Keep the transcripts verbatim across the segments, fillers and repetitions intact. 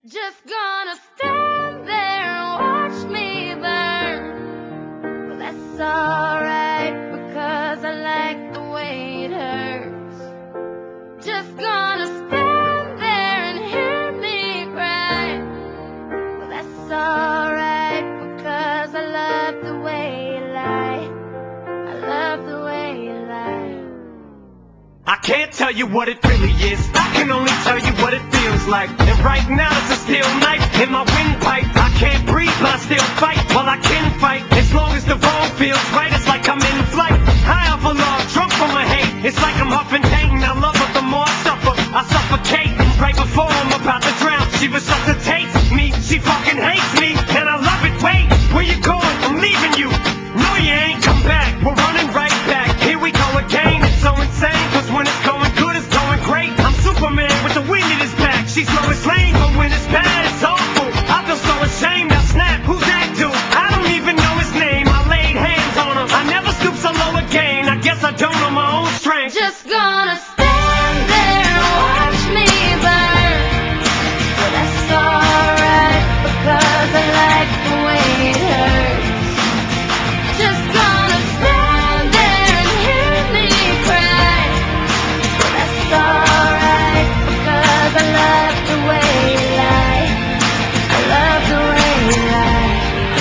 Just gonna stand there and watch me burn. Well, that's alright because I like the way it hurts. Just gonna stand there and hear me cry. Well, that's alright because I love the way you lie. I love the way you lie. I can't tell you what it really is, I can only tell you what it feels like. And right now it's a steel knife in my windpipe. I can't breathe but I still fight, well I can fight. As long as the wrong feels right, it's like I'm in flight. High off of love, drunk from my hate. It's like I'm huffing pain, I love her the more I suffer. I suffocate, right before I'm about to drown. She resuscitates me, she fucking hates me. And I love it, wait, where you going? I'm leaving you. No you ain't, come back, we're running right back. Here we go again, it's so insane. Cause when it's going good, it's going great. I'm Superman with the wind in his back. She's Lois Lane, but when it's bad, it's awful. I feel so ashamed, I snap, who's that dude? I don't even know his name, I laid hands on him. I never stoop so low again, I guess I don't know my own strength. Just gonna stand there and watch me burn. Well, that's alright because I like the way it hurts. Just gonna stand there and hear me cry. Well, that's alright because I love the way you lie. I love the way you lie.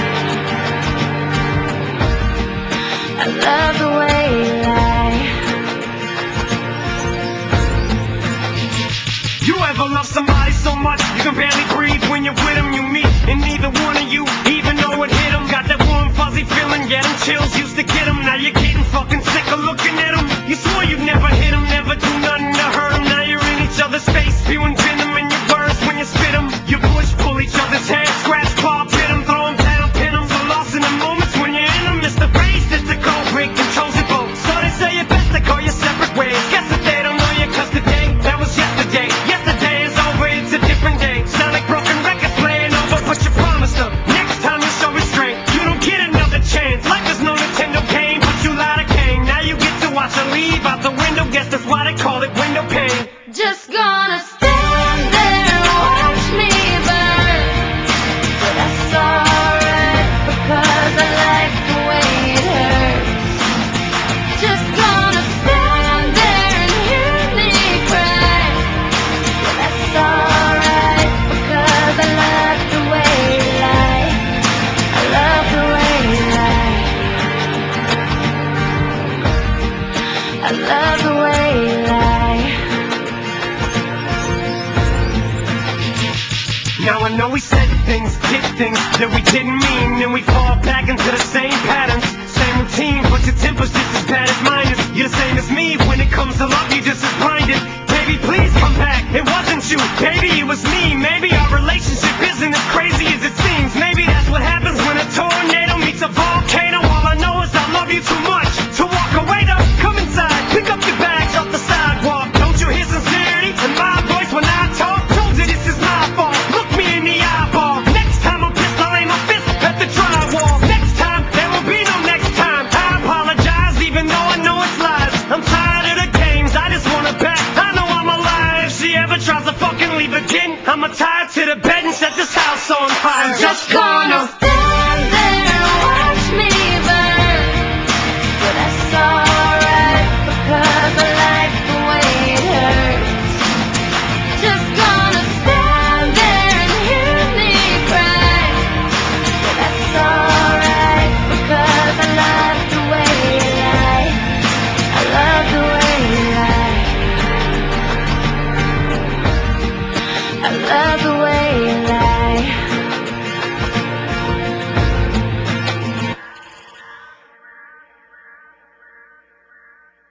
I love the way you lie. You ever love somebody so much you can barely breathe when you're with them? You meet and neither one of you even know it hit them. Got that warm fuzzy feeling, yeah, them chills used to get them. Now you're getting fucking sick of looking at them. You swore you'd never hit them, never do nothing to hurt them. Now you're in each other's face, spewing venom in your words when you spit them. You push, pull each other's hair, scratch, claw, pit them, throw them down, pin them. So lost in the moments when you're in them. It's the race, it's the cold break, controls your boat. So they say it best to go your separate ways. Guess that they don't know you cause today, that was yesterday. Yesterday is over, it's a different day. Sound like broken records playing over, but you promised them next time you show restraint. You don't get another chance. Life is no Nintendo game, but you lied again. Now you get to watch her leave out the window. Guess that's why they call it window pane. Just gonna stand there and watch me burn. Well, that's alright because I like the way it hurts. Just gonna stand there and hear me cry. Well, that's alright because I love the way you lie. I love the way you lie. I love the way you lie. Now I know we said things, did things that we didn't mean, and we fall back into the same patterns, same routine, but your temper's just as bad as mine is. You're the same as me, when it comes to love, you're just as blinded. Baby, please come back, it wasn't you, baby, it was me. Maybe our relationship isn't as crazy as it seems. Maybe that's what happens when a tornado meets a volcano. All I know is I love you too much to walk away though. Come inside, pick up your bags off the sidewalk. Don't you hear sincerity in my voice when I talk? Told you this is my fault, look me in the eyeball. Next time I'm pissed, I'll aim my fist at the drywall. Next time, there will be no next time. I apologize even though I know it's lies. I'm tired of the games, I just want her back. I know I'm alive. If she ever tries to fucking leave again, I'ma tie her to the bed and set this house on fire. I'm just gonna